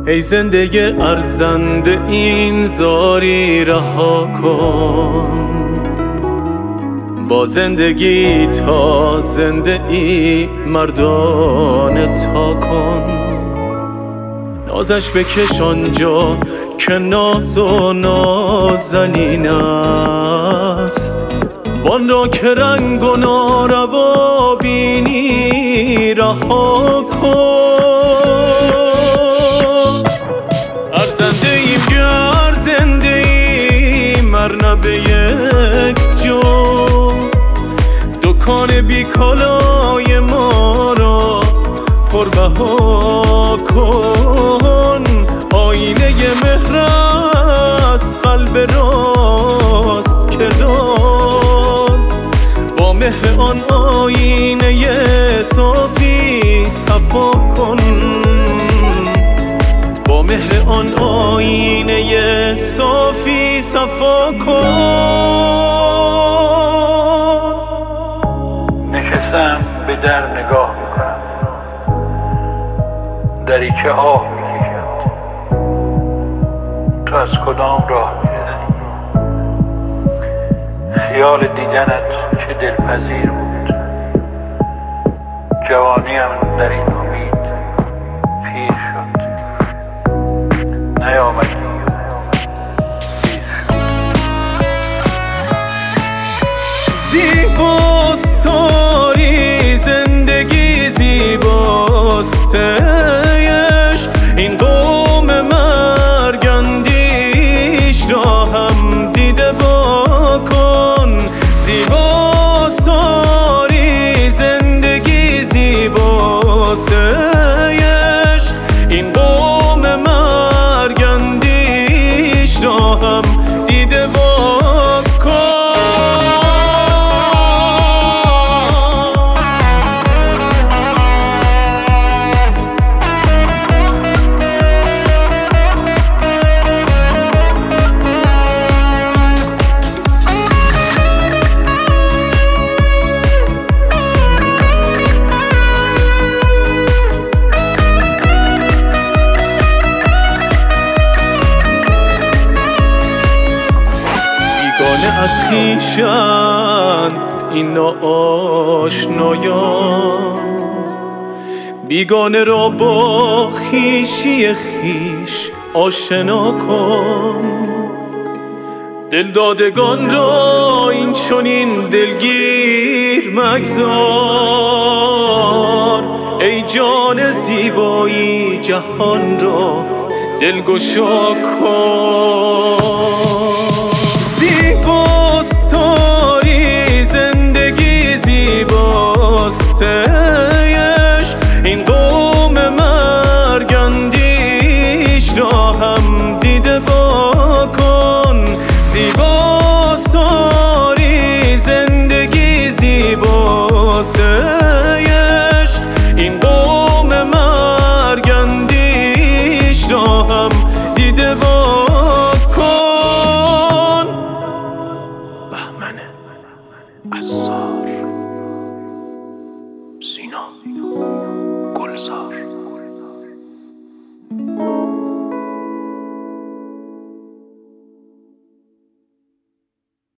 ای زندگی ارزنده این زاری رها کن، با زندگی تا زنده ای مردانه تا کن. نازش بکش آنجا که ناز و نازنین است، وان را که رنگ و ناروا بینی رها کن. ارزنده ایم گر زنده ایم ار نه به یک جو، دکان بیکالای ما را پربها کن. آینه مهر از قلب راست که دار، با مهر آن آینه صافی صفا کن، با مهر آن آینه صافی صفا کن. نشستم به در نگاه میکنم، دریچه آه میکشد. تو از کدام راه میرسی؟ خیال دیدنت چه دلپذیر بود. جوانیم در این امید پیر شد، نیامدی پیر شد. زیباست تاری زندگی، زیباست عشق، این قوم مرگندیش را هم دیده با کن. زیباست تاری زندگی، زیباست عشق، این قوم مرگندیش را هم دیده با کن. از خویشند این ناآشنایان، بیگانه را با خویشی خویش آشنا کن. دلدادگان را این چنین دلگیر مگذار، ای جان زیبایی جهان را دلگشا کن. زیباست